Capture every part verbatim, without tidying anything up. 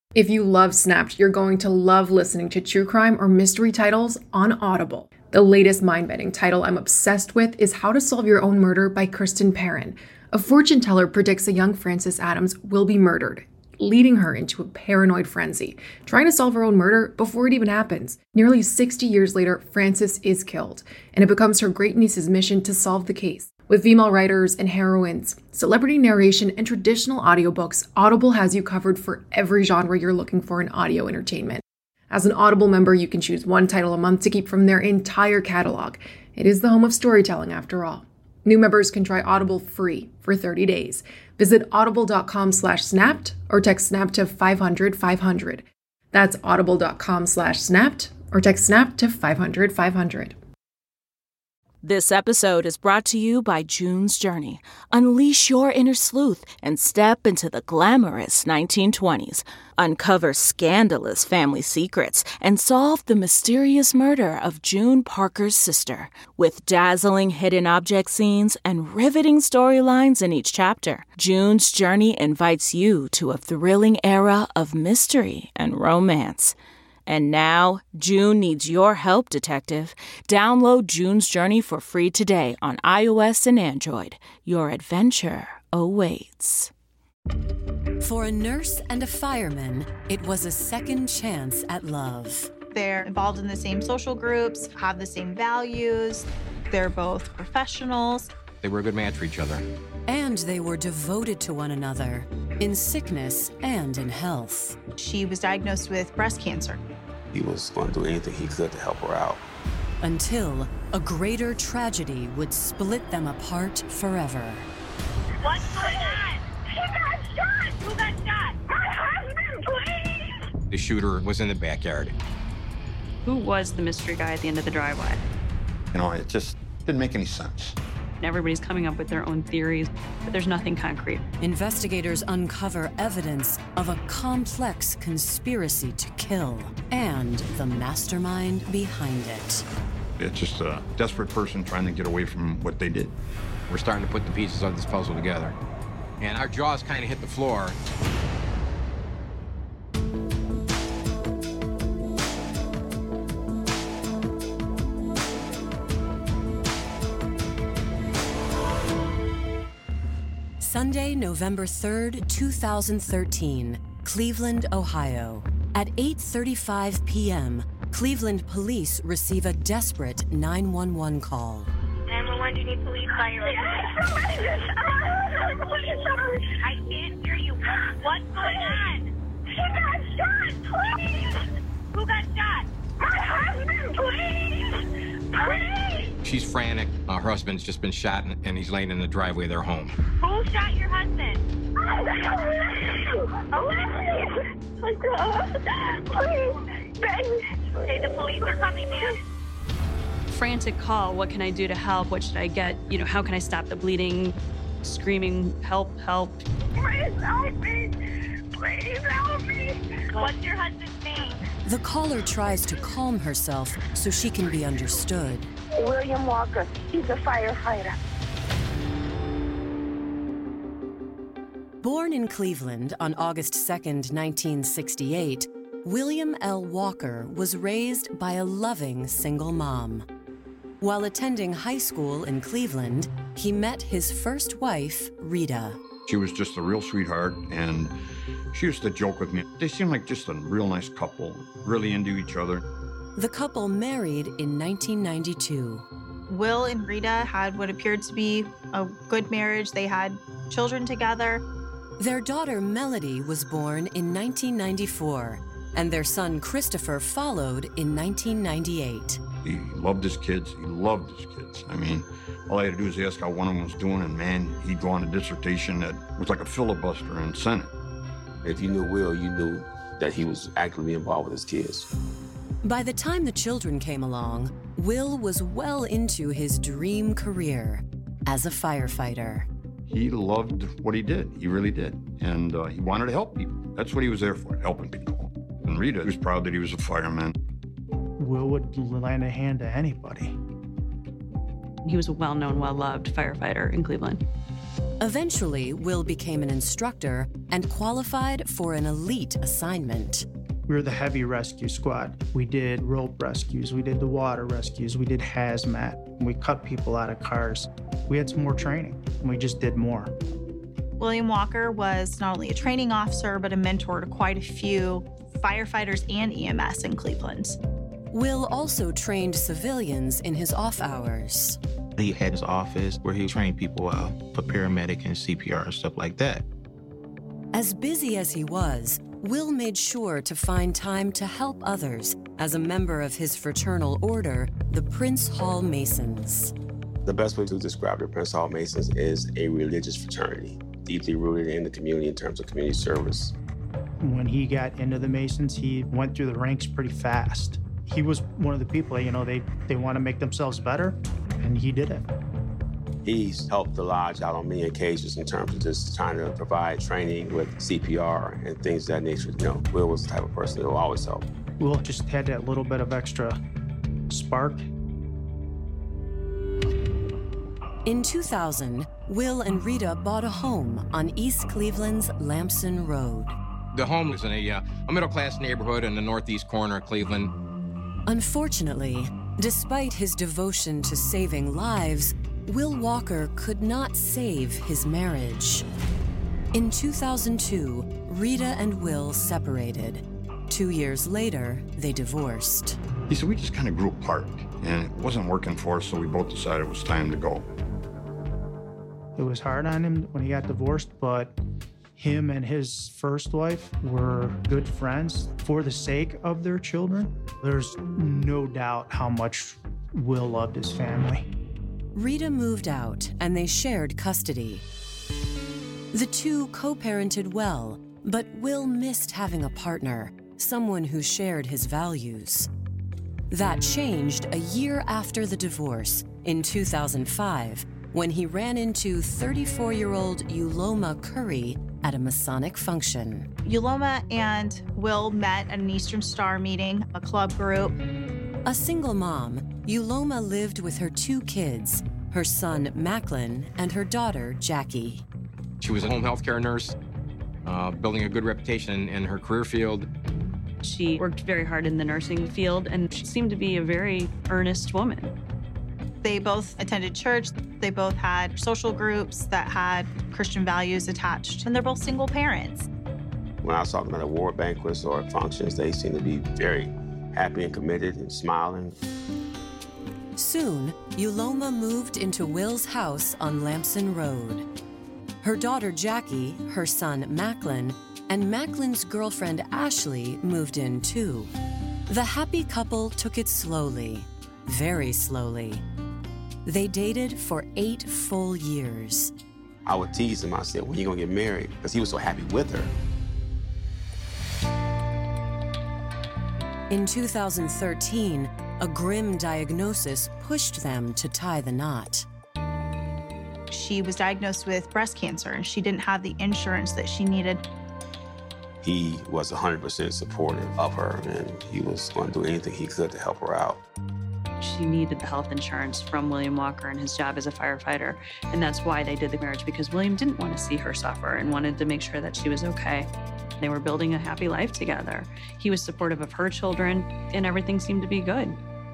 If you love Snapped, you're going to love listening to true crime or mystery titles on Audible. The latest mind-bending title I'm obsessed with is How to Solve Your Own Murder by Kristen Perrin. A fortune teller predicts a young Frances Adams will be murdered, leading her into a paranoid frenzy, trying to solve her own murder before it even happens. Nearly sixty years later, Frances is killed, and it becomes her great-niece's mission to solve the case. With female writers and heroines, celebrity narration, and traditional audiobooks, Audible has you covered for every genre you're looking for in audio entertainment. As an Audible member, you can choose one title a month to keep from their entire catalog. It is the home of storytelling, after all. New members can try Audible free for thirty days. Visit audible.com slash snapped or text snap to five hundred five hundred. That's audible.com slash snapped or text snap to five hundred five hundred. This episode is brought to you by June's Journey. Unleash your inner sleuth and step into the glamorous nineteen twenties. Uncover scandalous family secrets and solve the mysterious murder of June Parker's sister. With dazzling hidden object scenes and riveting storylines in each chapter, June's Journey invites you to a thrilling era of mystery and romance. And now, June needs your help, detective. Download June's Journey for free today on iOS and Android. Your adventure awaits. For a nurse and a fireman, it was a second chance at love. They're involved in the same social groups, have the same values. They're both professionals. They were a good match for each other. And they were devoted to one another, in sickness and in health. She was diagnosed with breast cancer. He was going to do anything he could to help her out. Until a greater tragedy would split them apart forever. What's going on? He got shot! Who got shot? My husband, please! The shooter was in the backyard. Who was the mystery guy at the end of the driveway? You know, it just didn't make any sense. Everybody's coming up with their own theories, but there's nothing concrete. Investigators uncover evidence of a complex conspiracy to kill and the mastermind behind it. It's just a desperate person trying to get away from what they did. We're starting to put the pieces of this puzzle together. And our jaws kind of hit the floor. Sunday, November third, two thousand thirteen, Cleveland, Ohio. At eight thirty-five p.m., Cleveland police receive a desperate nine one one call. nine one one, do you need police fire? I can't hear you. What's going on? He got shot, please! Who got shot? My husband, please! Please! She's frantic. Uh, her husband's just been shot, and, and he's laying in the driveway of their home. Who shot your husband? Please, okay, the police are coming, man. Frantic call, what can I do to help? What should I get? You know, how can I stop the bleeding? Screaming, help, help. Please help me. Please help me. What's your husband's name? The caller tries to calm herself so she can be understood. William Walker. He's a firefighter. Born in Cleveland on August second, nineteen sixty-eight, William L. Walker was raised by a loving single mom. While attending high school in Cleveland, he met his first wife, Rita. She was just a real sweetheart, and she used to joke with me. They seemed like just a real nice couple, really into each other. The couple married in nineteen ninety-two. Will and Rita had what appeared to be a good marriage. They had children together. Their daughter Melody was born in nineteen ninety-four, and their son Christopher followed in nineteen ninety-eight. He loved his kids. He loved his kids. I mean, all I had to do was ask how one of them was doing, and man, he'd go on a dissertation that was like a filibuster in Senate. If you knew Will, you knew that he was actively involved with his kids. By the time the children came along, Will was well into his dream career as a firefighter. He loved what he did. He really did. And uh, he wanted to help people. That's what he was there for, helping people. And Rita was proud that he was a fireman. Will would lend a hand to anybody. He was a well-known, well-loved firefighter in Cleveland. Eventually, Will became an instructor and qualified for an elite assignment. We were the heavy rescue squad. We did rope rescues, we did the water rescues, we did hazmat, we cut people out of cars. We had some more training, and we just did more. William Walker was not only a training officer, but a mentor to quite a few firefighters and E M S in Cleveland. Will also trained civilians in his off hours. He had his office where he trained people uh, for paramedic and C P R and stuff like that. As busy as he was, Will made sure to find time to help others as a member of his fraternal order, the Prince Hall Masons. The best way to describe the Prince Hall Masons is a religious fraternity, deeply rooted in the community in terms of community service. When he got into the Masons, he went through the ranks pretty fast. He was one of the people, you know, they, they want to make themselves better, and he did it. He's helped the lodge out on many occasions in terms of just trying to provide training with C P R and things of that nature. You know, Will was the type of person that will always help. Will just had that little bit of extra spark. In two thousand, Will and Rita bought a home on East Cleveland's Lamson Road. The home was in a, uh, a middle-class neighborhood in the northeast corner of Cleveland. Unfortunately, despite his devotion to saving lives, Will Walker could not save his marriage. In two thousand two, Rita and Will separated. Two years later, they divorced. He said we just kind of grew apart, and it wasn't working for us, so we both decided it was time to go. It was hard on him when he got divorced, but him and his first wife were good friends for the sake of their children. There's no doubt how much Will loved his family. Rita moved out, and they shared custody. The two co-parented well, but Will missed having a partner, someone who shared his values. That changed a year after the divorce, in two thousand five, when he ran into thirty-four-year-old Uloma Curry at a Masonic function. Uloma and Will met at an Eastern Star meeting, a club group. A single mom, Uloma lived with her two kids, her son Macklin and her daughter Jackie. She was a home health care nurse, uh, building a good reputation in, in her career field. She worked very hard in the nursing field, and she seemed to be a very earnest woman. They both attended church. They both had social groups that had Christian values attached, and they're both single parents. When I saw them at award banquets or functions, they seemed to be very happy and committed and smiling. Soon, Uloma moved into Will's house on Lamson Road. Her daughter Jackie, her son Macklin, and Macklin's girlfriend Ashley moved in too. The happy couple took it slowly, very slowly. They dated for eight full years. I would tease him. I said, when are you gonna get married? Because he was so happy with her. In two thousand thirteen, a grim diagnosis pushed them to tie the knot. She was diagnosed with breast cancer, and she didn't have the insurance that she needed. He was one hundred percent supportive of her, and he was going to do anything he could to help her out. She needed the health insurance from William Walker and his job as a firefighter, and that's why they did the marriage, because William didn't want to see her suffer and wanted to make sure that she was okay. They were building a happy life together. He was supportive of her children, and everything seemed to be good.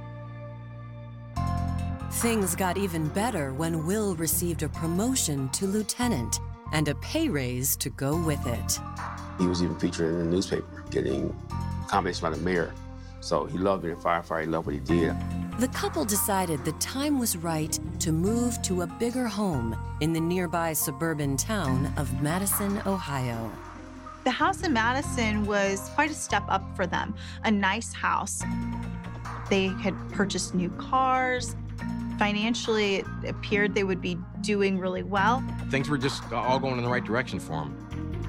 Things got even better when Will received a promotion to lieutenant and a pay raise to go with it. He was even featured in the newspaper, getting comments by the mayor. So he loved being a firefighter, he loved what he did. The couple decided the time was right to move to a bigger home in the nearby suburban town of Madison, Ohio. The house in Madison was quite a step up for them, a nice house. They had purchased new cars. Financially, it appeared they would be doing really well. Things were just all going in the right direction for him.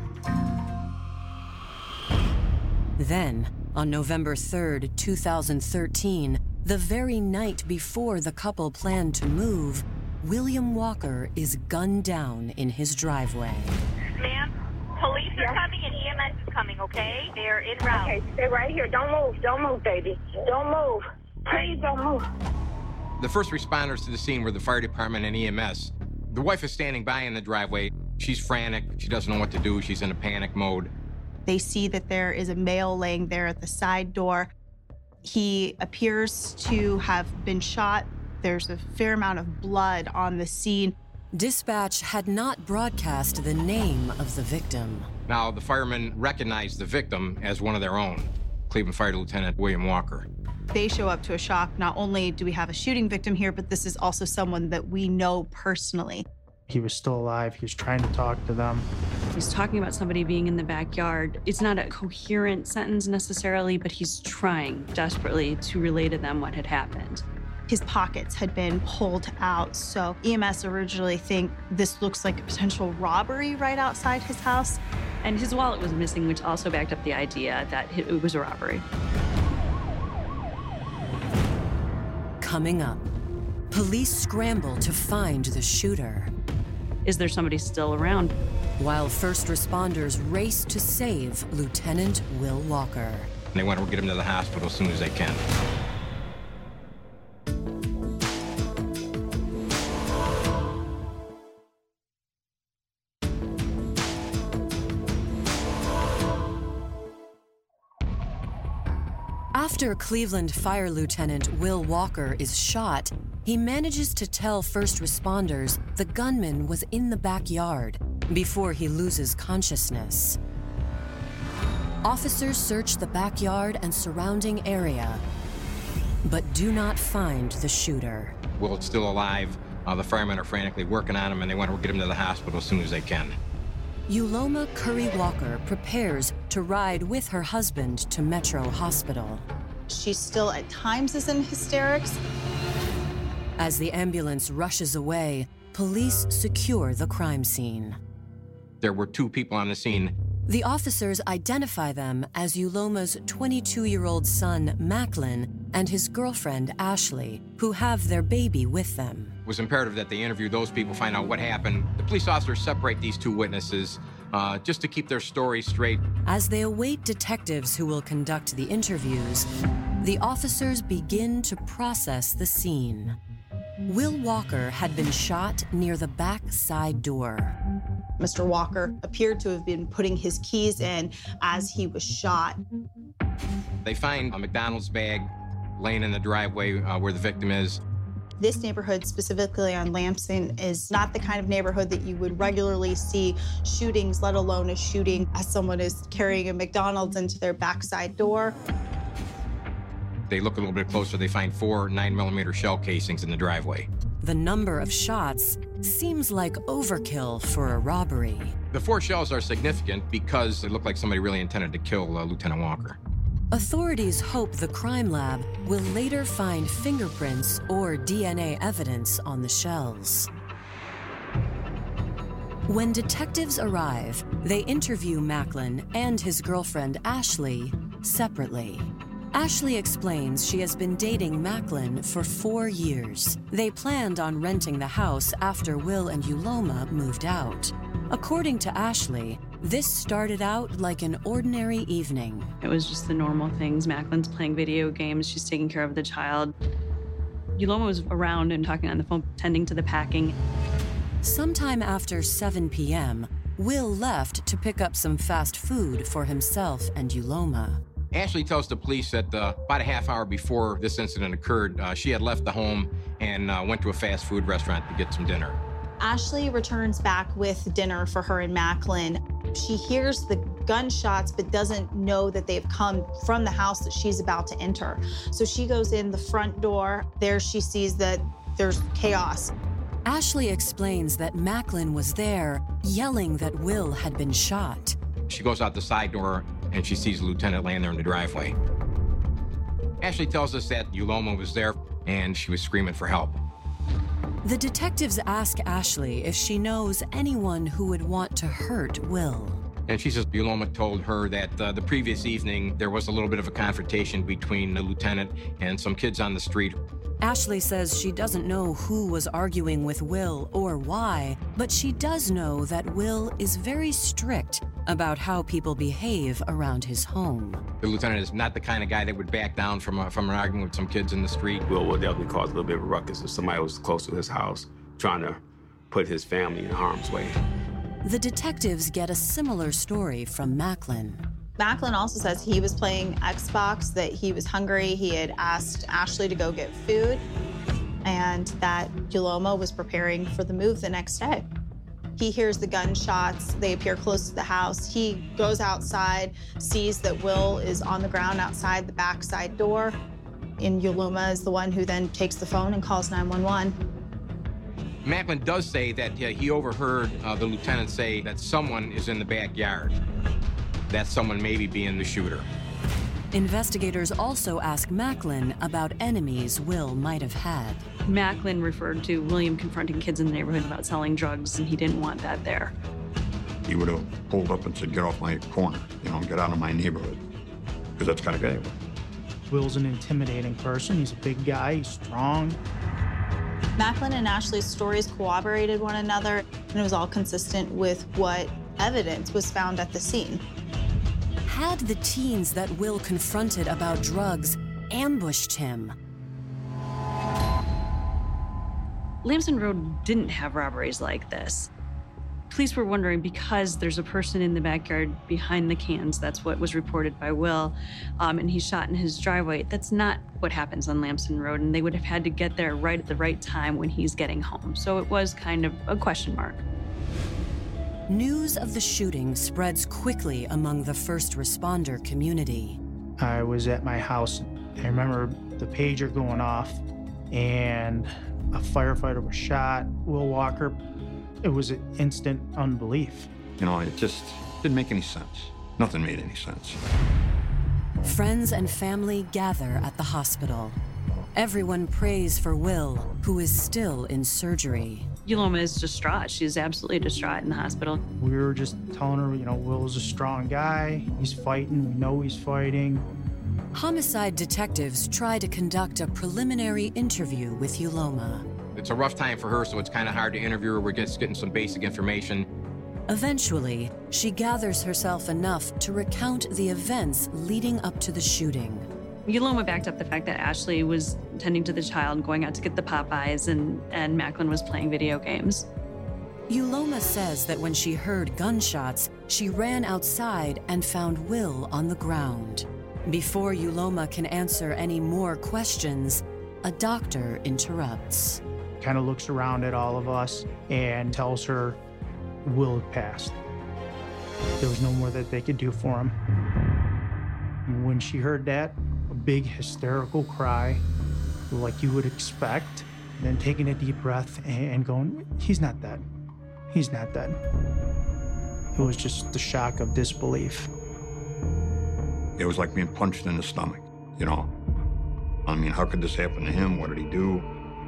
Then, on November third, two thousand thirteen, the very night before the couple planned to move, William Walker is gunned down in his driveway. Ma'am, police are coming and E M S is coming, okay? They're en route. Okay, stay right here. Don't move. Don't move, baby. Don't move. Please don't move. The first responders to the scene were the fire department and E M S. The wife is standing by in the driveway. She's frantic. She doesn't know what to do. She's in a panic mode. They see that there is a male laying there at the side door. He appears to have been shot. There's a fair amount of blood on the scene. Dispatch had not broadcast the name of the victim. Now, the firemen recognized the victim as one of their own, Cleveland Fire Lieutenant William Walker. They show up to a shock. Not only do we have a shooting victim here, but this is also someone that we know personally. He was still alive. He was trying to talk to them. He's talking about somebody being in the backyard. It's not a coherent sentence necessarily, but he's trying desperately to relay to them what had happened. His pockets had been pulled out, so E M S originally think this looks like a potential robbery right outside his house. And his wallet was missing, which also backed up the idea that it was a robbery. Coming up, police scramble to find the shooter. Is there somebody still around? While first responders race to save Lieutenant Will Walker. They want to get him to the hospital as soon as they can. After Cleveland Fire Lieutenant Will Walker is shot, he manages to tell first responders the gunman was in the backyard before he loses consciousness. Officers search the backyard and surrounding area, but do not find the shooter. Will's still alive. Uh, the firemen are frantically working on him, and they want to get him to the hospital as soon as they can. Uloma Curry Walker prepares to ride with her husband to Metro Hospital. She still at times is in hysterics. As the ambulance rushes away, police secure the crime scene. There were two people on the scene. The officers identify them as Uloma's twenty-two-year-old son, Macklin, and his girlfriend, Ashley, who have their baby with them. It was imperative that they interview those people, find out what happened. The police officers separate these two witnesses uh, just to keep their stories straight. As they await detectives who will conduct the interviews, the officers begin to process the scene. Will Walker had been shot near the back side door. Mister Walker appeared to have been putting his keys in as he was shot. They find a McDonald's bag laying in the driveway uh, where the victim is. This neighborhood, specifically on Lamson, is not the kind of neighborhood that you would regularly see shootings, let alone a shooting as someone is carrying a McDonald's into their backside door. They look a little bit closer. They find four nine millimeter shell casings in the driveway. The number of shots seems like overkill for a robbery. The four shells are significant because they look like somebody really intended to kill uh, Lieutenant Walker. Authorities hope the crime lab will later find fingerprints or D N A evidence on the shells. When detectives arrive, they interview Macklin and his girlfriend Ashley separately. Ashley explains she has been dating Macklin for four years. They planned on renting the house after Will and Uloma moved out. According to Ashley, this started out like an ordinary evening. It was just the normal things. Macklin's playing video games. She's taking care of the child. Uloma was around and talking on the phone, tending to the packing. Sometime after seven p m, Will left to pick up some fast food for himself and Uloma. Ashley tells the police that uh, about a half hour before this incident occurred, uh, she had left the home and uh, went to a fast food restaurant to get some dinner. Ashley returns back with dinner for her and Macklin. She hears the gunshots but doesn't know that they've come from the house that she's about to enter. So she goes in the front door. There she sees that there's chaos. Ashley explains that Macklin was there yelling that Will had been shot. She goes out the side door and she sees the lieutenant laying there in the driveway. Ashley tells us that Uloma was there and she was screaming for help. The detectives ask Ashley if she knows anyone who would want to hurt Will. And she says Uloma told her that uh, the previous evening there was a little bit of a confrontation between the lieutenant and some kids on the street. Ashley says she doesn't know who was arguing with Will or why, but she does know that Will is very strict about how people behave around his home. The lieutenant is not the kind of guy that would back down from, a, from an argument with some kids in the street. Will would definitely cause a little bit of a ruckus if somebody was close to his house trying to put his family in harm's way. The detectives get a similar story from Macklin. Macklin also says he was playing Xbox, that he was hungry. He had asked Ashley to go get food, and that Yuloma was preparing for the move the next day. He hears the gunshots. They appear close to the house. He goes outside, sees that Will is on the ground outside the backside door, and Yuloma is the one who then takes the phone and calls nine one one. Macklin does say that uh, he overheard uh, the lieutenant say that someone is in the backyard. That someone maybe being the shooter. Investigators also ask Macklin about enemies Will might have had. Macklin referred to William confronting kids in the neighborhood about selling drugs, and he didn't want that there. He would have pulled up and said, get off my corner, you know, get out of my neighborhood. Because that's the kind of guy he was. Will's an intimidating person. He's a big guy, he's strong. Macklin and Ashley's stories corroborated one another, and it was all consistent with what evidence was found at the scene. Had the teens that Will confronted about drugs ambushed him? Lamson Road didn't have robberies like this. Police were wondering, because there's a person in the backyard behind the cans, that's what was reported by Will, um, and he's shot in his driveway. That's not what happens on Lamson Road, and they would have had to get there right at the right time when he's getting home. So it was kind of a question mark. News of the shooting spreads quickly among the first responder community. I was at my house. I remember the pager going off, and a firefighter was shot. Will Walker, it was an instant unbelief. You know, it just didn't make any sense. Nothing made any sense. Friends and family gather at the hospital. Everyone prays for Will, who is still in surgery. Yuloma is distraught. She's absolutely distraught in the hospital. We were just telling her, you know, Will's a strong guy. He's fighting. We know he's fighting. Homicide detectives try to conduct a preliminary interview with Yuloma. It's a rough time for her, so it's kind of hard to interview her. We're just getting some basic information. Eventually, she gathers herself enough to recount the events leading up to the shooting. Yuloma backed up the fact that Ashley was tending to the child, going out to get the Popeyes, and, and Macklin was playing video games. Yuloma says that when she heard gunshots, she ran outside and found Will on the ground. Before Yuloma can answer any more questions, a doctor interrupts. Kind of looks around at all of us and tells her Will had passed. There was no more that they could do for him. When she heard that, a big hysterical cry, like you would expect, then taking a deep breath and going, he's not dead. He's not dead. It was just the shock of disbelief. It was like being punched in the stomach, you know? I mean, how could this happen to him? What did he do?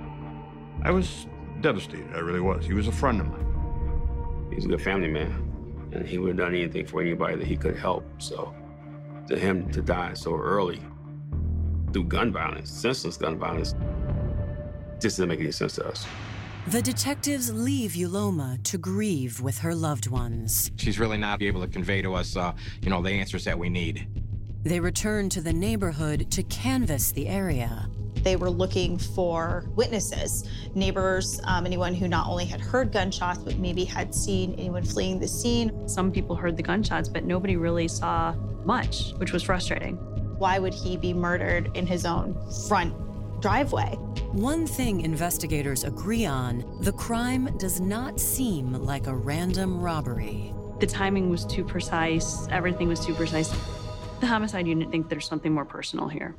I was devastated, I really was. He was a friend of mine. He's a good family man, and he would have done anything for anybody that he could help. So to him to die so early through gun violence, senseless gun violence, just doesn't make any sense to us. The detectives leave Yuloma to grieve with her loved ones. She's really not able to convey to us, uh, you know, the answers that we need. They return to the neighborhood to canvass the area. They were looking for witnesses, neighbors, um, anyone who not only had heard gunshots, but maybe had seen anyone fleeing the scene. Some people heard the gunshots, but nobody really saw much, which was frustrating. Why would he be murdered in his own front driveway? One thing investigators agree on, the crime does not seem like a random robbery. The timing was too precise, everything was too precise. The homicide unit think there's something more personal here.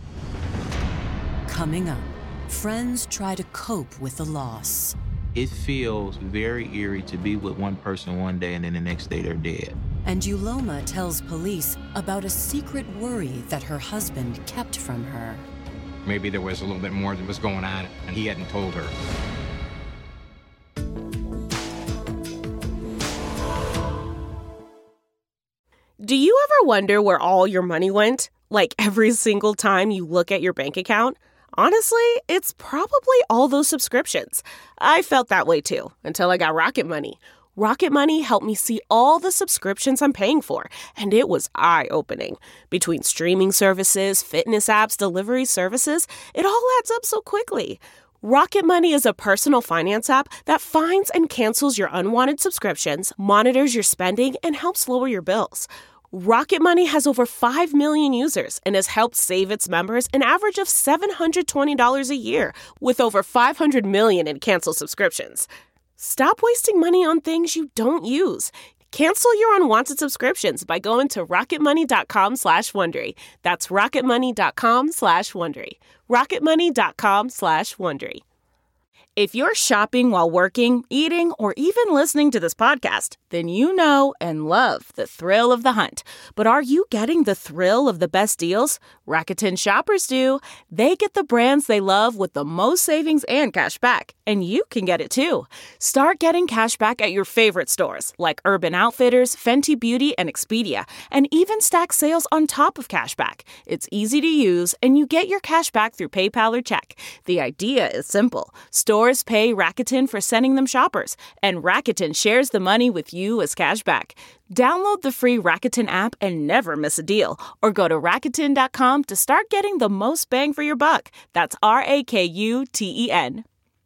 Coming up, friends try to cope with the loss. It feels very eerie to be with one person one day and then the next day they're dead. And Yuloma tells police about a secret worry that her husband kept from her. Maybe there was a little bit more that was going on and he hadn't told her. Do you ever wonder where all your money went? Like every single time you look at your bank account? Honestly, it's probably all those subscriptions. I felt that way too, until I got Rocket Money. Rocket Money helped me see all the subscriptions I'm paying for, and it was eye-opening. Between streaming services, fitness apps, delivery services, it all adds up so quickly. Rocket Money is a personal finance app that finds and cancels your unwanted subscriptions, monitors your spending, and helps lower your bills. Rocket Money has over five million users and has helped save its members an average of seven hundred twenty dollars a year, with over five hundred million in canceled subscriptions. Stop wasting money on things you don't use. Cancel your unwanted subscriptions by going to rocketmoney.com slash Wondery. That's rocketmoney.com slash Wondery. rocketmoney.com slash Wondery. If you're shopping while working, eating, or even listening to this podcast, then you know and love the thrill of the hunt. But are you getting the thrill of the best deals? Rakuten shoppers do. They get the brands they love with the most savings and cash back. And you can get it too. Start getting cash back at your favorite stores like Urban Outfitters, Fenty Beauty, and Expedia, and even stack sales on top of cash back. It's easy to use, and you get your cash back through PayPal or check. The idea is simple. Stores pay Rakuten for sending them shoppers, and Rakuten shares the money with you as cash back. Download the free Rakuten app and never miss a deal, or go to Rakuten dot com to start getting the most bang for your buck. That's R A K U T E N.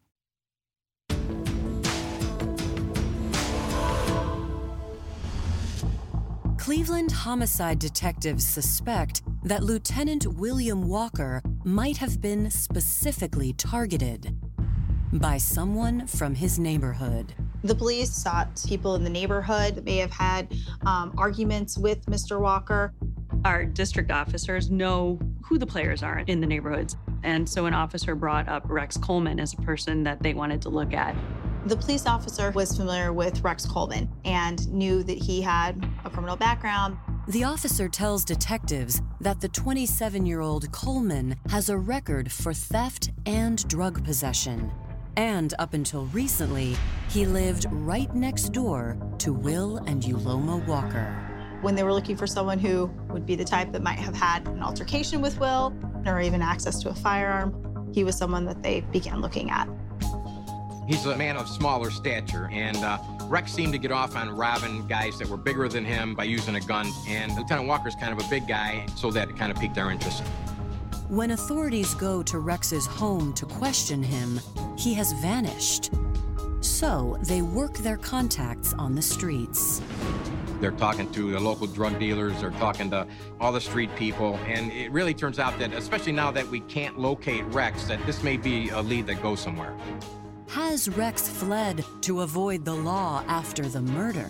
Cleveland homicide detectives suspect that Lieutenant William Walker might have been specifically targeted by someone from his neighborhood. The police sought people in the neighborhood that may have had um, arguments with Mister Walker. Our district officers know who the players are in the neighborhoods. And so an officer brought up Rex Coleman as a person that they wanted to look at. The police officer was familiar with Rex Coleman and knew that he had a criminal background. The officer tells detectives that the twenty-seven-year-old Coleman has a record for theft and drug possession. And up until recently, he lived right next door to Will and Uloma Walker. When they were looking for someone who would be the type that might have had an altercation with Will or even access to a firearm, he was someone that they began looking at. He's a man of smaller stature, and uh, Rex seemed to get off on robbing guys that were bigger than him by using a gun, and Lieutenant Walker's kind of a big guy, so that kind of piqued their interest. When authorities go to Rex's home to question him, he has vanished. So they work their contacts on the streets. They're talking to the local drug dealers, they're talking to all the street people, and it really turns out that, especially now that we can't locate Rex, that this may be a lead that goes somewhere. Has Rex fled to avoid the law after the murder?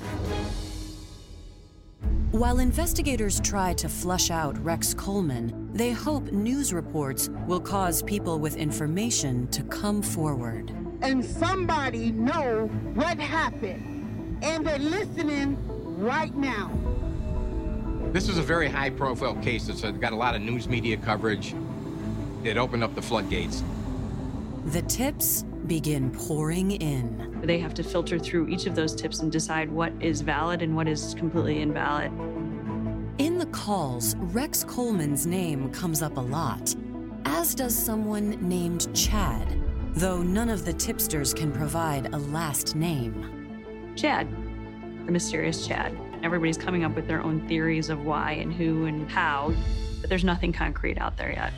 While investigators try to flush out Rex Coleman, they hope news reports will cause people with information to come forward. And somebody know what happened, and they're listening right now. This is a very high-profile case. It's got a lot of news media coverage. It opened up the floodgates. The tips begin pouring in. They have to filter through each of those tips and decide what is valid and what is completely invalid. In the calls, Rex Coleman's name comes up a lot, as does someone named Chad, though none of the tipsters can provide a last name. Chad, the mysterious Chad. Everybody's coming up with their own theories of why and who and how, but there's nothing concrete out there yet.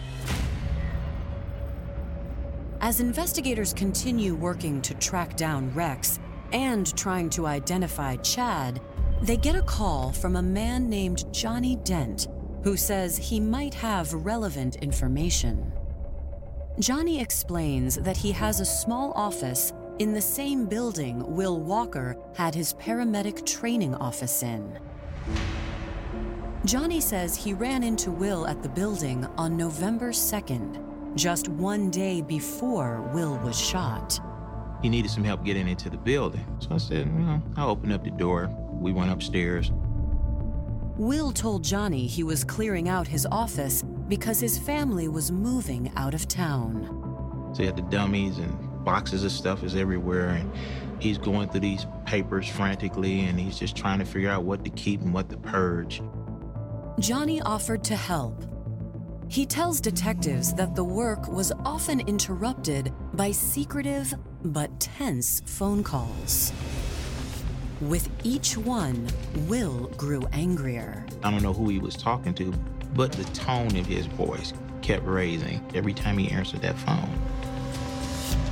As investigators continue working to track down Rex and trying to identify Chad, they get a call from a man named Johnny Dent, who says he might have relevant information. Johnny explains that he has a small office in the same building Will Walker had his paramedic training office in. Johnny says he ran into Will at the building on November second, just one day before Will was shot. He needed some help getting into the building. So I said, you know, I'll open up the door. We went upstairs. Will told Johnny he was clearing out his office because his family was moving out of town. So he had the dummies and boxes of stuff is everywhere, and he's going through these papers frantically, and he's just trying to figure out what to keep and what to purge. Johnny offered to help. He tells detectives that the work was often interrupted by secretive but tense phone calls. With each one, Will grew angrier. I don't know who he was talking to, but the tone of his voice kept raising every time he answered that phone.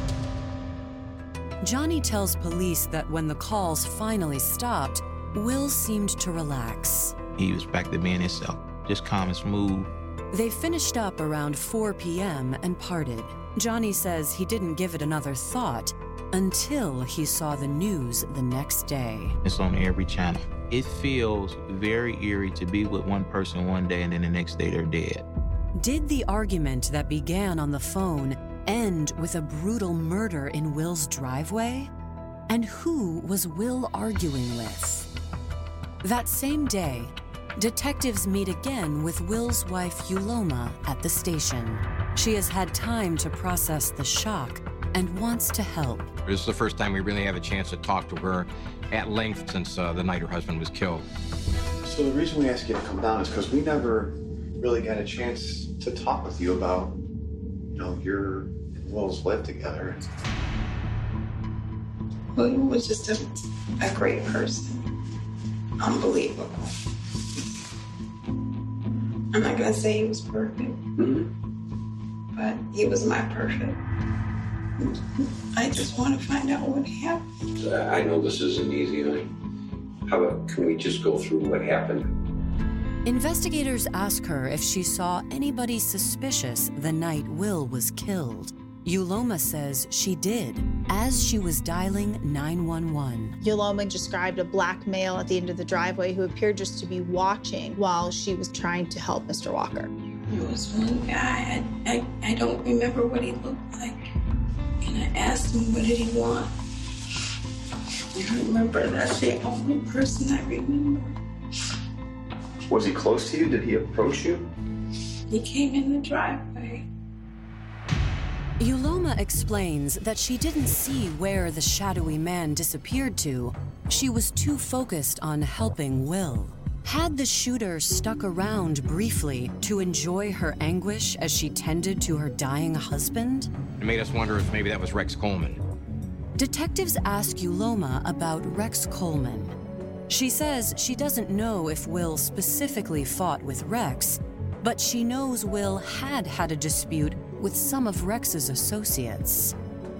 Johnny tells police that when the calls finally stopped, Will seemed to relax. He was back to being himself, just calm and smooth. They finished up around four p.m. and parted. Johnny says he didn't give it another thought until he saw the news the next day. It's on every channel. It feels very eerie to be with one person one day and then the next day they're dead. Did the argument that began on the phone end with a brutal murder in Will's driveway? And who was Will arguing with? That same day, detectives meet again with Will's wife, Yuloma, at the station. She has had time to process the shock and wants to help. This is the first time we really have a chance to talk to her at length since uh, the night her husband was killed. So the reason we asked you to come down is because we never really got a chance to talk with you about, you know, your and Will's life together. William was just a, a great person. Unbelievable. I'm not gonna say he was perfect, mm-hmm. but he was my perfect. I just want to find out what happened. Uh, I know this isn't easy, honey. How about, can we just go through what happened? Investigators ask her if she saw anybody suspicious the night Will was killed. Yuloma says she did, as she was dialing nine one one. Yuloma described a black male at the end of the driveway who appeared just to be watching while she was trying to help Mister Walker. There was one guy, I, I, I don't remember what he looked like. And I asked him, what did he want? I remember, that's the only person I remember. Was he close to you? Did he approach you? He came in the driveway. Yuloma explains that she didn't see where the shadowy man disappeared to. She was too focused on helping Will. Had the shooter stuck around briefly to enjoy her anguish as she tended to her dying husband? It made us wonder if maybe that was Rex Coleman. Detectives ask Yuloma about Rex Coleman. She says she doesn't know if Will specifically fought with Rex, but she knows Will had had a dispute with some of Rex's associates.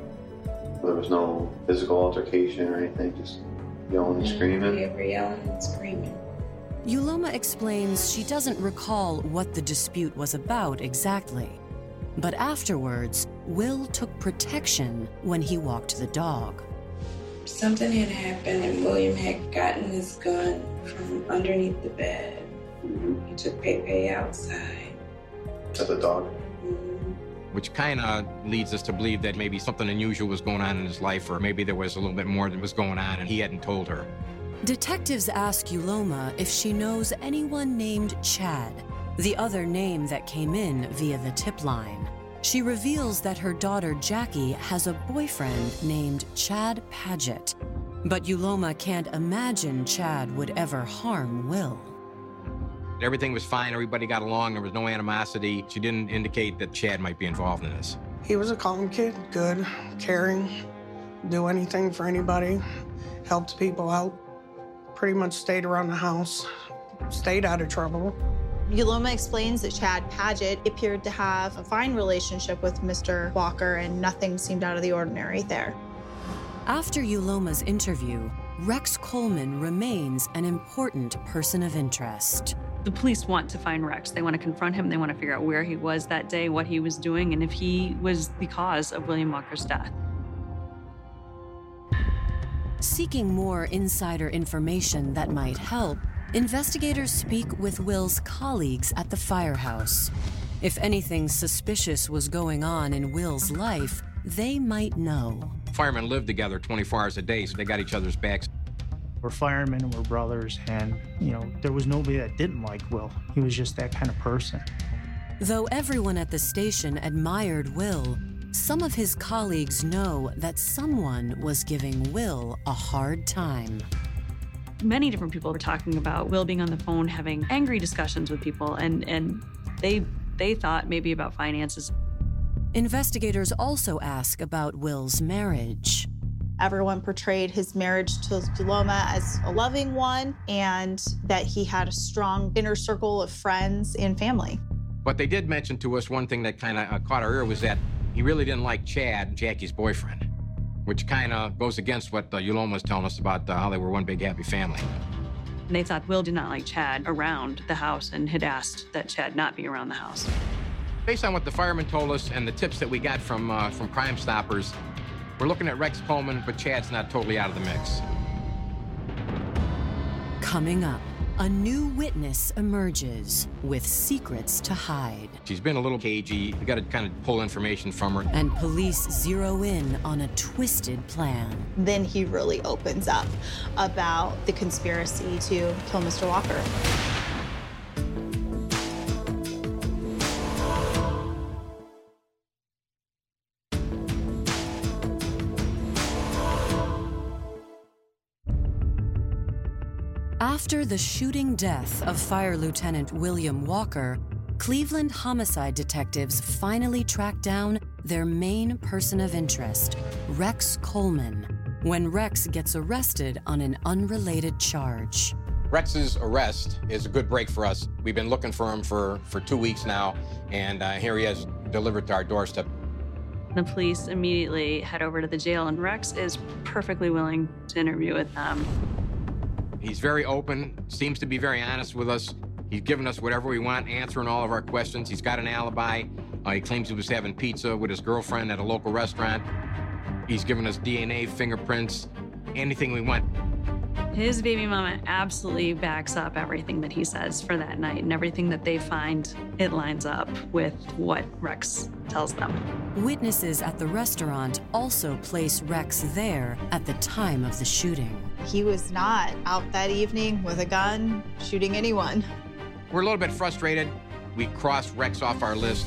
There was no physical altercation or anything, just yelling and screaming? We were yelling and screaming. Yuloma explains she doesn't recall what the dispute was about exactly. But afterwards, Will took protection when he walked the dog. Something had happened and William had gotten his gun from underneath the bed. Mm-hmm. He took Pepe outside. To the dog? Mm-hmm. Which kind of leads us to believe that maybe something unusual was going on in his life, or maybe there was a little bit more that was going on and he hadn't told her. Detectives ask Yuloma if she knows anyone named Chad, the other name that came in via the tip line. She reveals that her daughter Jackie has a boyfriend named Chad Paget, but Yuloma can't imagine Chad would ever harm Will. Everything was fine, everybody got along, there was no animosity. She didn't indicate that Chad might be involved in this. He was a calm kid, good, caring, do anything for anybody, helped people out, pretty much stayed around the house, stayed out of trouble. Yuloma explains that Chad Paget appeared to have a fine relationship with Mister Walker and nothing seemed out of the ordinary there. After Yuloma's interview, Rex Coleman remains an important person of interest. The police want to find Rex. They want to confront him. They want to figure out where he was that day, what he was doing, and if he was the cause of William Walker's death. Seeking more insider information that might help, investigators speak with Will's colleagues at the firehouse. If anything suspicious was going on in Will's life, they might know. Firemen lived together twenty-four hours a day, so they got each other's backs. We're firemen and we're brothers, and, you know, there was nobody that didn't like Will. He was just that kind of person. Though everyone at the station admired Will, some of his colleagues know that someone was giving Will a hard time. Many different people were talking about Will being on the phone, having angry discussions with people, and, and they, they thought maybe about finances. Investigators also ask about Will's marriage. Everyone portrayed his marriage to Yuloma as a loving one and that he had a strong inner circle of friends and family. But they did mention to us one thing that kind of uh, caught our ear was that he really didn't like Chad, Jackie's boyfriend. which kind of goes against what uh, Yoloma was telling us about uh, how they were one big happy family. And they thought Will did not like Chad around the house and had asked that Chad not be around the house. Based on what the firemen told us and the tips that we got from, uh, from Crime Stoppers, we're looking at Rex Coleman, but Chad's not totally out of the mix. Coming up, a new witness emerges with secrets to hide. She's been a little cagey. We got to kind of pull information from her. And police zero in on a twisted plan. Then he really opens up about the conspiracy to kill Mister Walker. After the shooting death of Fire Lieutenant William Walker, Cleveland homicide detectives finally track down their main person of interest, Rex Coleman, when Rex gets arrested on an unrelated charge. Rex's arrest is a good break for us. We've been looking for him for, for two weeks now, and uh, here he is, delivered to our doorstep. The police immediately head over to the jail, and Rex is perfectly willing to interview with them. He's very open, seems to be very honest with us. He's given us whatever we want, answering all of our questions. He's got an alibi. Uh, he claims he was having pizza with his girlfriend at a local restaurant. He's given us D N A, fingerprints, anything we want. His baby mama absolutely backs up everything that he says for that night, and everything that they find, it lines up with what Rex tells them. Witnesses at the restaurant also place Rex there at the time of the shooting. He was not out that evening with a gun shooting anyone. We're a little bit frustrated. We crossed Rex off our list.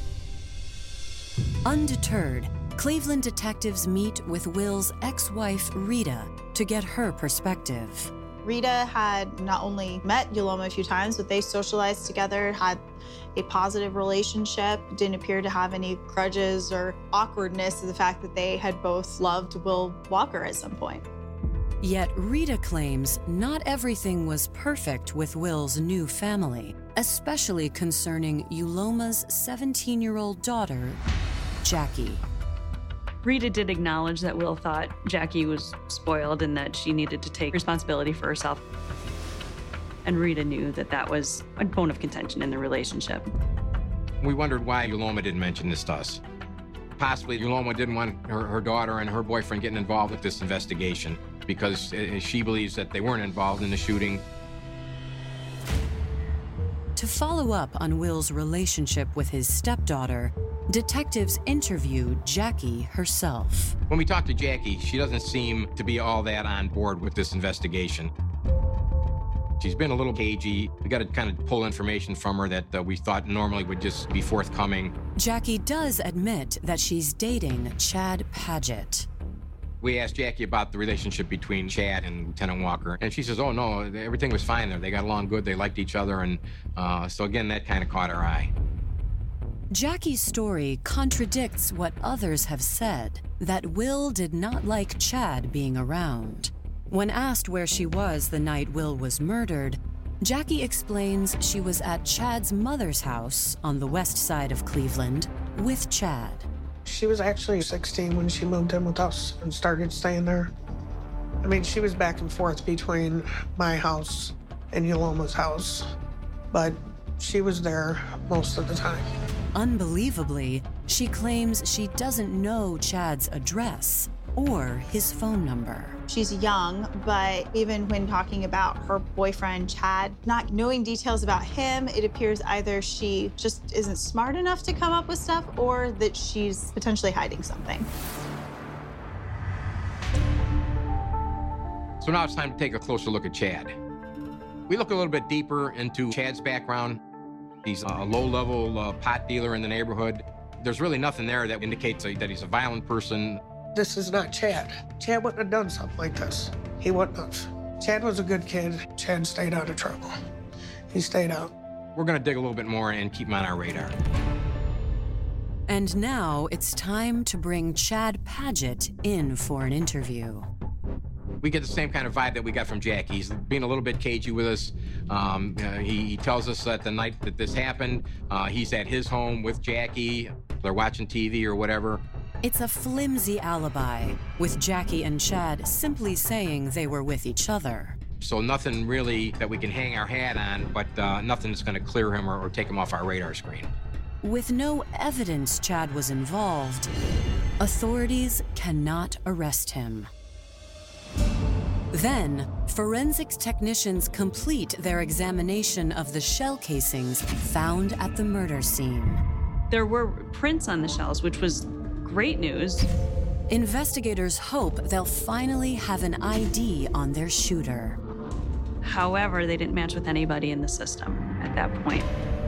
Undeterred, Cleveland detectives meet with Will's ex-wife, Rita, to get her perspective. Rita had not only met Yoloma a few times, but they socialized together, had a positive relationship, didn't appear to have any grudges or awkwardness to the fact that they had both loved Will Walker at some point. Yet Rita claims not everything was perfect with Will's new family, especially concerning Yoloma's seventeen-year-old daughter, Jackie. Rita did acknowledge that Will thought Jackie was spoiled and that she needed to take responsibility for herself. And Rita knew that that was a bone of contention in the relationship. We wondered why Yoloma didn't mention this to us. Possibly Yoloma didn't want her, her daughter and her boyfriend getting involved with this investigation because she believes that they weren't involved in the shooting. To follow up on Will's relationship with his stepdaughter, detectives interviewed Jackie herself. When we talked to Jackie, she doesn't seem to be all that on board with this investigation. She's been a little cagey. We got to kind of pull information from her that uh, we thought normally would just be forthcoming. Jackie does admit that she's dating Chad Padgett. We asked Jackie about the relationship between Chad and Lieutenant Walker, and she says, oh, no, everything was fine there. They got along good. They liked each other, and uh, so, again, that kind of caught our eye. Jackie's story contradicts what others have said, that Will did not like Chad being around. When asked where she was the night Will was murdered, Jackie explains she was at Chad's mother's house on the west side of Cleveland with Chad. She was actually sixteen when she moved in with us and started staying there. I mean, she was back and forth between my house and Yoloma's house, but she was there most of the time. Unbelievably, she claims she doesn't know Chad's address or his phone number. She's young, but even when talking about her boyfriend, Chad, not knowing details about him, it appears either she just isn't smart enough to come up with stuff or that she's potentially hiding something. So now it's time to take a closer look at Chad. We look a little bit deeper into Chad's background. He's a low-level uh, pot dealer in the neighborhood. There's really nothing there that indicates that he's a violent person. This is not Chad. Chad wouldn't have done something like this. He wouldn't have. Chad was a good kid. Chad stayed out of trouble. He stayed out. We're gonna dig a little bit more and keep him on our radar. And now it's time to bring Chad Padgett in for an interview. We get the same kind of vibe that we got from Jackie. He's being a little bit cagey with us. Um, uh, he, he tells us that the night that this happened, uh, he's at his home with Jackie. They're watching T V or whatever. It's a flimsy alibi, with Jackie and Chad simply saying they were with each other. So nothing really that we can hang our hat on, but uh, nothing that's going to clear him or, or take him off our radar screen. With no evidence Chad was involved, authorities cannot arrest him. Then, forensics technicians complete their examination of the shell casings found at the murder scene. There were prints on the shells, which was great news. Investigators hope they'll finally have an I D on their shooter. However, they didn't match with anybody in the system at that point.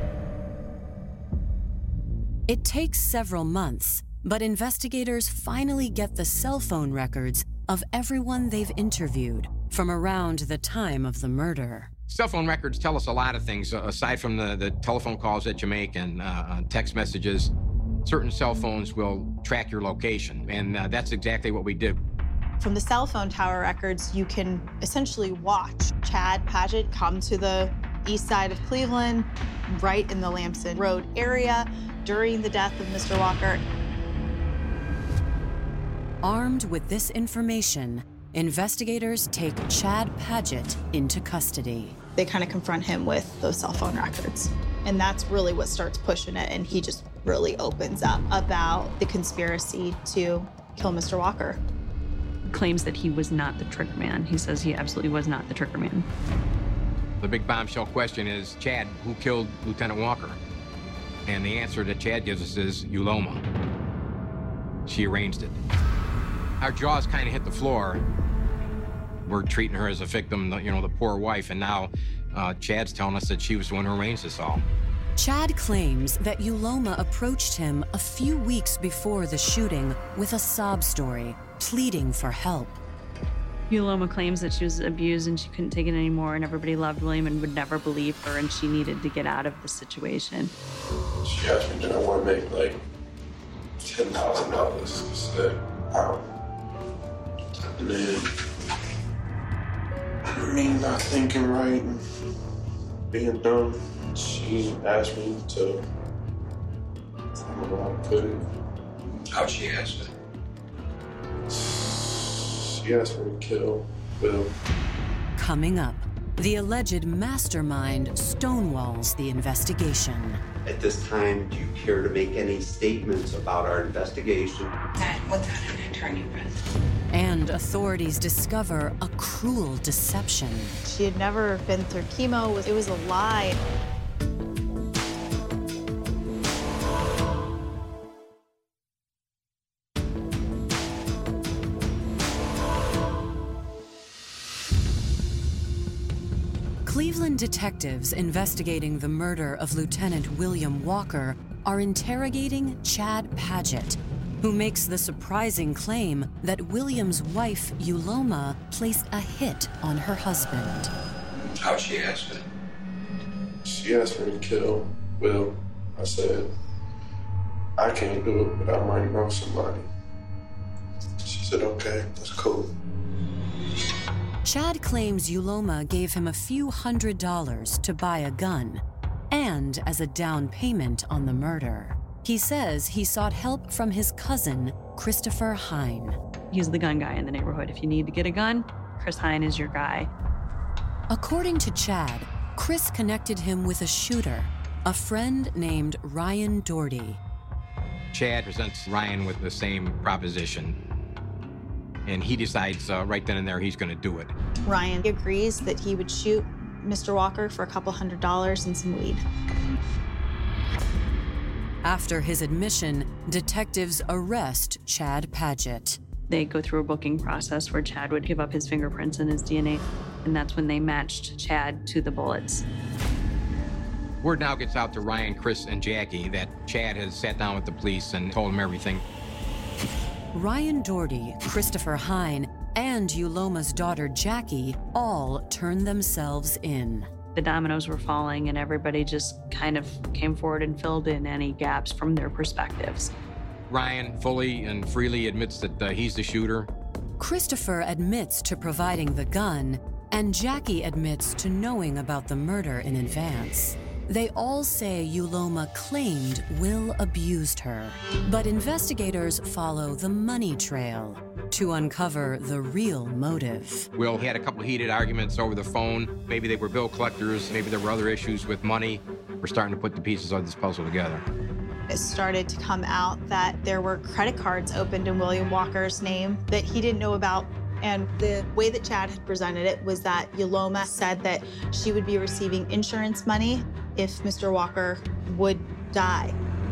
It takes several months, but investigators finally get the cell phone records of everyone they've interviewed from around the time of the murder. Cell phone records tell us a lot of things, uh, aside from the, the telephone calls that you make and uh, text messages. Certain cell phones will track your location, and uh, that's exactly what we did. From the cell phone tower records, you can essentially watch Chad Padgett come to the east side of Cleveland, right in the Lamson Road area, during the death of Mister Walker. Armed with this information, investigators take Chad Padgett into custody. They kind of confront him with those cell phone records. And that's really what starts pushing it. And he just really opens up about the conspiracy to kill Mister Walker. Claims that he was not the trigger man. He says he absolutely was not the trigger man. The big bombshell question is, Chad, who killed Lieutenant Walker? And the answer that Chad gives us is Uloma. She arranged it. Our jaws kind of hit the floor. We're treating her as a victim, you know, the poor wife, and now uh, Chad's telling us that she was the one who arranged this all. Chad claims that Uloma approached him a few weeks before the shooting with a sob story, pleading for help. Uloma claims that she was abused and she couldn't take it anymore, and everybody loved William and would never believe her, and she needed to get out of the situation. She asked me, did I want to make like ten thousand dollars? I said, how? And then, I mean, not thinking right and being dumb, she asked me to, I don't know how to put it. How'd she ask it? She asked me to kill Will. Coming up, the alleged mastermind stonewalls the investigation. At this time, do you care to make any statements about our investigation? Not without an attorney present. And authorities discover a cruel deception. She had never been through chemo. It was a lie. Cleveland detectives investigating the murder of Lieutenant William Walker are interrogating Chad Padgett, who makes the surprising claim that William's wife, Uloma, placed a hit on her husband. How'd she ask it? She asked me to kill Will. I said, I can't do it, but I might know somebody. She said, okay, that's cool. Chad claims Uloma gave him a few hundred dollars to buy a gun, and as a down payment on the murder. He says he sought help from his cousin, Christopher Hine. He's the gun guy in the neighborhood. If you need to get a gun, Chris Hine is your guy. According to Chad, Chris connected him with a shooter, a friend named Ryan Doherty. Chad presents Ryan with the same proposition, and he decides uh, right then and there he's going to do it. Ryan agrees that he would shoot Mister Walker for a couple hundred dollars and some weed. After his admission, detectives arrest Chad Padgett. They go through a booking process where Chad would give up his fingerprints and his D N A, and that's when they matched Chad to the bullets. Word now gets out to Ryan, Chris, and Jackie that Chad has sat down with the police and told them everything. Ryan Doherty, Christopher Hine, and Uloma's daughter Jackie all turned themselves in. The dominoes were falling, and everybody just kind of came forward and filled in any gaps from their perspectives. Ryan fully and freely admits that uh, he's the shooter. Christopher admits to providing the gun, and Jackie admits to knowing about the murder in advance. They all say Yuloma claimed Will abused her, but investigators follow the money trail to uncover the real motive. Will had a couple heated arguments over the phone. Maybe they were bill collectors, maybe there were other issues with money. We're starting to put the pieces of this puzzle together. It started to come out that there were credit cards opened in William Walker's name that he didn't know about. And the way that Chad had presented it was that Yuloma said that she would be receiving insurance money if Mister Walker would die.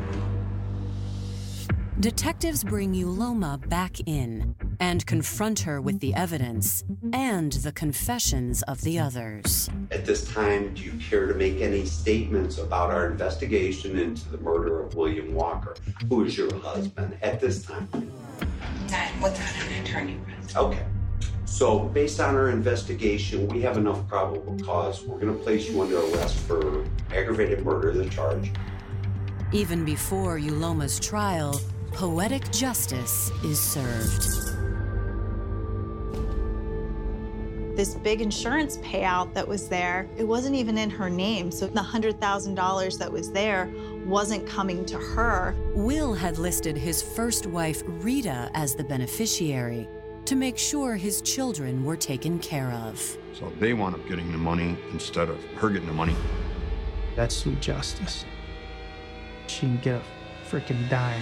Detectives bring Yuloma back in and confront her with the evidence and the confessions of the others. At this time, do you care to make any statements about our investigation into the murder of William Walker, who is your husband at this time? Not without an attorney present. Okay. So, based on our investigation, we have enough probable cause. We're going to place you under arrest for aggravated murder, the charge. Even before Yuloma's trial, poetic justice is served. This big insurance payout that was there, it wasn't even in her name, so the one hundred thousand dollars that was there wasn't coming to her. Will had listed his first wife, Rita, as the beneficiary to make sure his children were taken care of. So they wound up getting the money instead of her getting the money. That's sweet justice. She can get a freaking dime.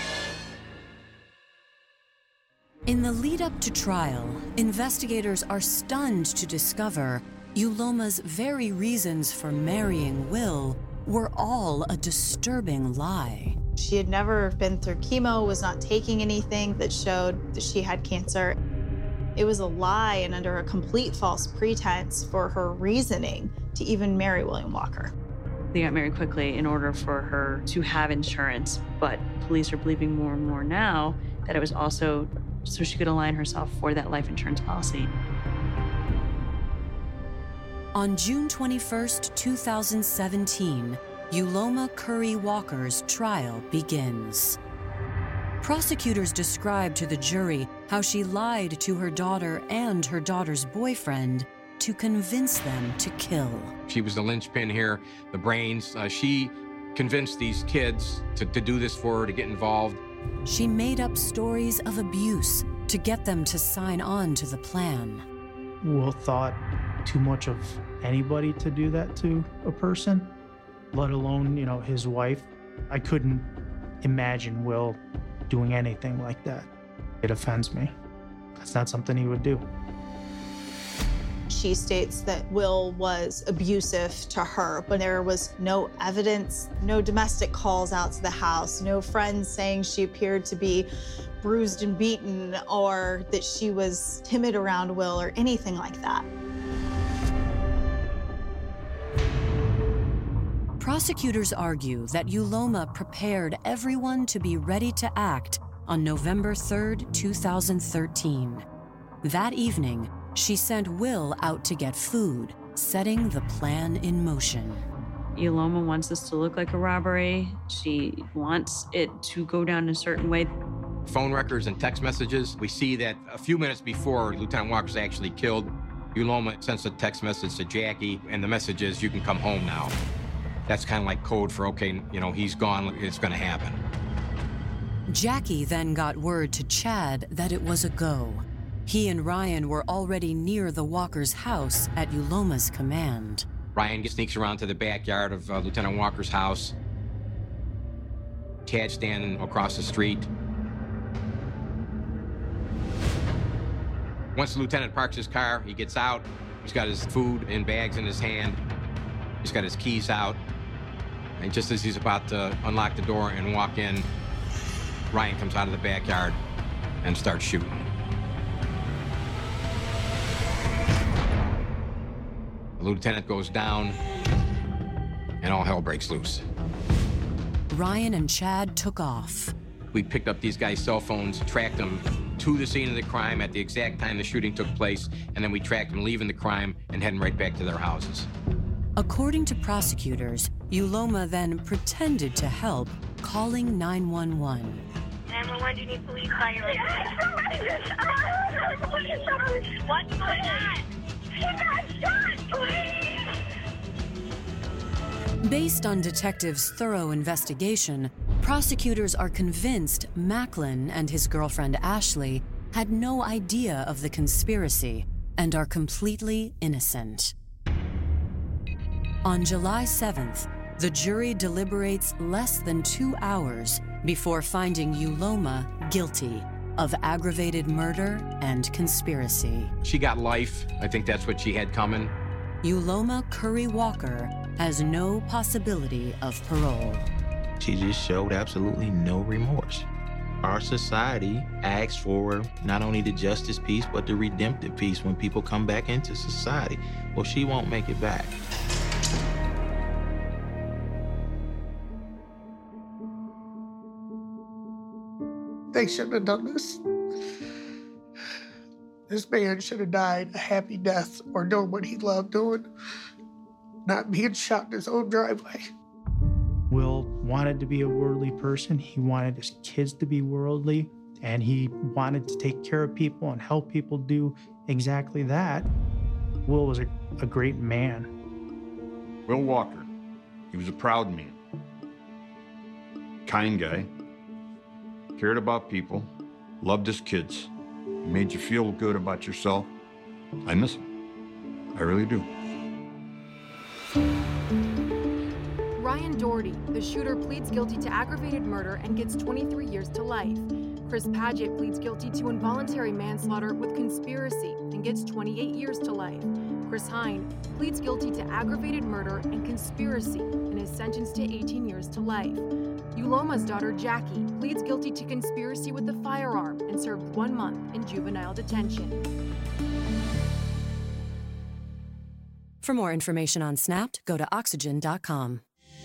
In the lead up to trial, investigators are stunned to discover Yuloma's very reasons for marrying Will were all a disturbing lie. She had never been through chemo, was not taking anything that showed that she had cancer. It was a lie and under a complete false pretense for her reasoning to even marry William Walker. They got married quickly in order for her to have insurance, but police are believing more and more now that it was also so she could align herself for that life insurance policy. On June twenty-first, two thousand seventeen, Yuloma Curry Walker's trial begins. Prosecutors described to the jury how she lied to her daughter and her daughter's boyfriend to convince them to kill. She was the linchpin here, the brains. Uh, she convinced these kids to, to do this for her, to get involved. She made up stories of abuse to get them to sign on to the plan. Will thought too much of anybody to do that to a person, let alone, you know, his wife. I couldn't imagine Will doing anything like that. It offends me. That's not something he would do. She states that Will was abusive to her, but there was no evidence, no domestic calls out to the house, no friends saying she appeared to be bruised and beaten or that she was timid around Will or anything like that. Prosecutors argue that Yuloma prepared everyone to be ready to act on November third, two thousand thirteen. That evening, she sent Will out to get food, setting the plan in motion. Yuloma wants this to look like a robbery. She wants it to go down a certain way. Phone records and text messages. We see that a few minutes before Lieutenant Walker's actually killed, Yuloma sends a text message to Jackie, and the message is, "You can come home now." That's kind of like code for, okay, you know, he's gone, it's gonna happen. Jackie then got word to Chad that it was a go. He and Ryan were already near the Walker's house at Yuloma's command. Ryan sneaks around to the backyard of uh, Lieutenant Walker's house. Chad's standing across the street. Once the lieutenant parks his car, he gets out. He's got his food in bags in his hand. He's got his keys out. And just as he's about to unlock the door and walk in, Ryan comes out of the backyard and starts shooting. The lieutenant goes down, and all hell breaks loose. Ryan and Chad took off. We picked up these guys' cell phones, tracked them to the scene of the crime at the exact time the shooting took place, and then we tracked them leaving the crime and heading right back to their houses. According to prosecutors, Yuloma then pretended to help, calling nine one one. nine one one, do you need police? Call your What's going on? She got shot, please! Based on detectives' thorough investigation, prosecutors are convinced Macklin and his girlfriend Ashley had no idea of the conspiracy and are completely innocent. On July seventh, the jury deliberates less than two hours before finding Uloma guilty of aggravated murder and conspiracy. She got life. I think that's what she had coming. Uloma Curry Walker has no possibility of parole. She just showed absolutely no remorse. Our society asks for not only the justice piece, but the redemptive piece when people come back into society. Well, she won't make it back. They shouldn't have done this. This man should have died a happy death or doing what he loved doing, not being shot in his own driveway. Will wanted to be a worldly person. He wanted his kids to be worldly, and he wanted to take care of people and help people do exactly that. Will was a, a great man. Will Walker, he was a proud man, kind guy, cared about people, loved his kids, made you feel good about yourself. I miss him. I really do. Ryan Doherty, the shooter, pleads guilty to aggravated murder and gets twenty-three years to life. Chris Paget pleads guilty to involuntary manslaughter with conspiracy and gets twenty-eight years to life. Chris Hine pleads guilty to aggravated murder and conspiracy and is sentenced to eighteen years to life. Uloma's daughter, Jackie, pleads guilty to conspiracy with a firearm and served one month in juvenile detention. For more information on Snapped, go to oxygen dot com.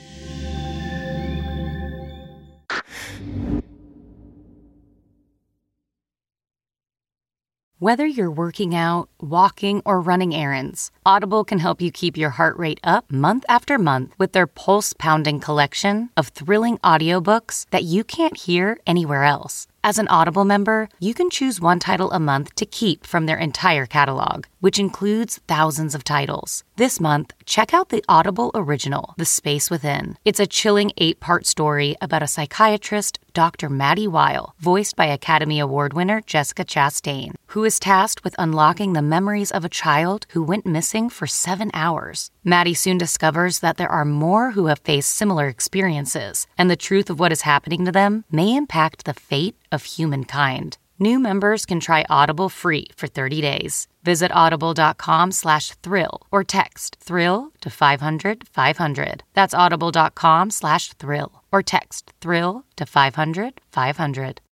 Whether you're working out, walking, or running errands, Audible can help you keep your heart rate up month after month with their pulse-pounding collection of thrilling audiobooks that you can't hear anywhere else. As an Audible member, you can choose one title a month to keep from their entire catalog, which includes thousands of titles. This month, check out the Audible original, The Space Within. It's a chilling eight-part story about a psychiatrist, Doctor Maddie Weil, voiced by Academy Award winner Jessica Chastain, who is tasked with unlocking the memories of a child who went missing for seven hours. Maddie soon discovers that there are more who have faced similar experiences, and the truth of what is happening to them may impact the fate of humankind. New members can try Audible free for thirty days. Visit audible.com slash thrill or text thrill to five hundred five hundred. That's audible.com slash thrill or text thrill to five hundred five hundred.